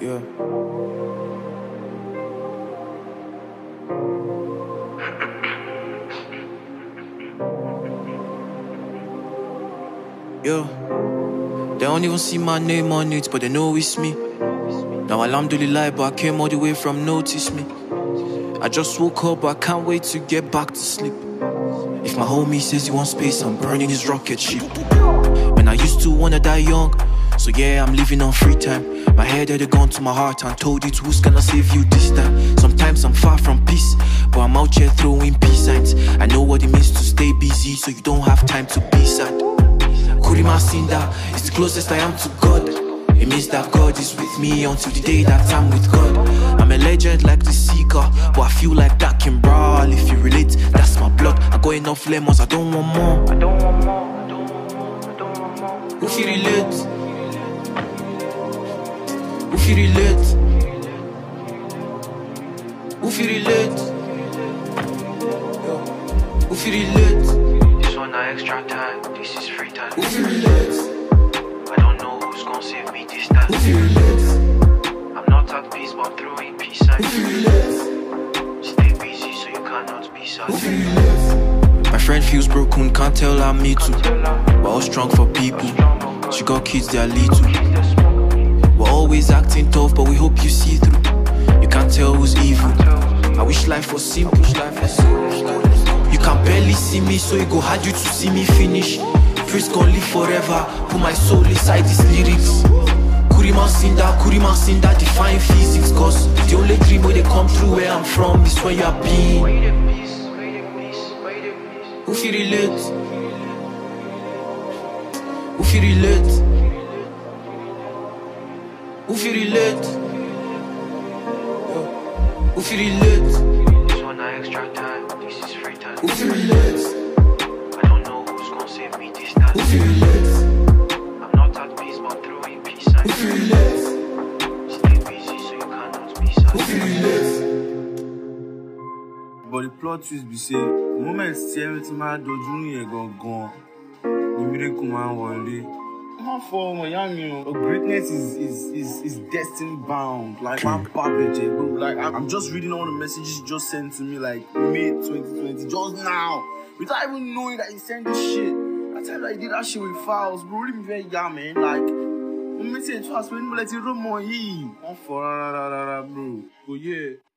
Yeah. Yo, they don't even see my name on it, but they know it's me. Now alhamdulillah, but I came all the way from notice me. I just woke up, but I can't wait to get back to sleep. If my homie says he wants space, I'm burning his rocket ship. Man, I used to wanna die young, so yeah, I'm living on free time. My head had gone to my heart and told it, who's gonna save you this time? Sometimes I'm far from peace, but I'm out here throwing peace signs. I know what it means to stay busy, so you don't have time to be sad. Kurima Sinda is the closest I am to God. It means that God is with me until the day that I'm with God. I'm a legend like the Seeker, but I feel like that can brawl. If you relate, that's my blood. I got enough lemons, I don't want more. Who feel relate? Who feel relate? Who feel relate? Who feel relate? This one not extra time, this is free time. Who feel relate? I don't know who's gonna save me this time. Who feel relate? I'm not at peace, but I'm throwing peace signs. Who feel relate? Stay busy so you cannot be sad. Who feel relate? My friend feels broken, can't tell her me too. We're all strong for people. She got kids, they are little. We're always acting tough, but we hope you see through. You can't tell who's evil. I wish life was simple. You can barely see me, so it go hard you to see me finish. Praise gon' live forever, put my soul inside these lyrics. Kurima Sinda, define physics. Cause the only dream where they come through where I'm from is where you are being. Who feel relate? Who feel relate? Who feel relate? Who feel relate? This one not extra time, this is free time. Who feel relate? I don't know who's gonna save me this time. Who feel relate? I'm not at peace, but I'm throwing peace signs. Who feel relate? Stay busy so you cannot be sad. Who feel relate? But the plot twist be say, the moment everything man doju here gone, the miracle man wole. Man for my young, you know, greatness is destiny bound. Like my babbage, bro. Like I'm just reading all the messages you just sent to me, like May 2020, just now, without even knowing that he sent this shit. I tell you, I did that shit with files, bro. Really very young, man. Like, I'm message fast when you let it run more, man for bro. Go yeah.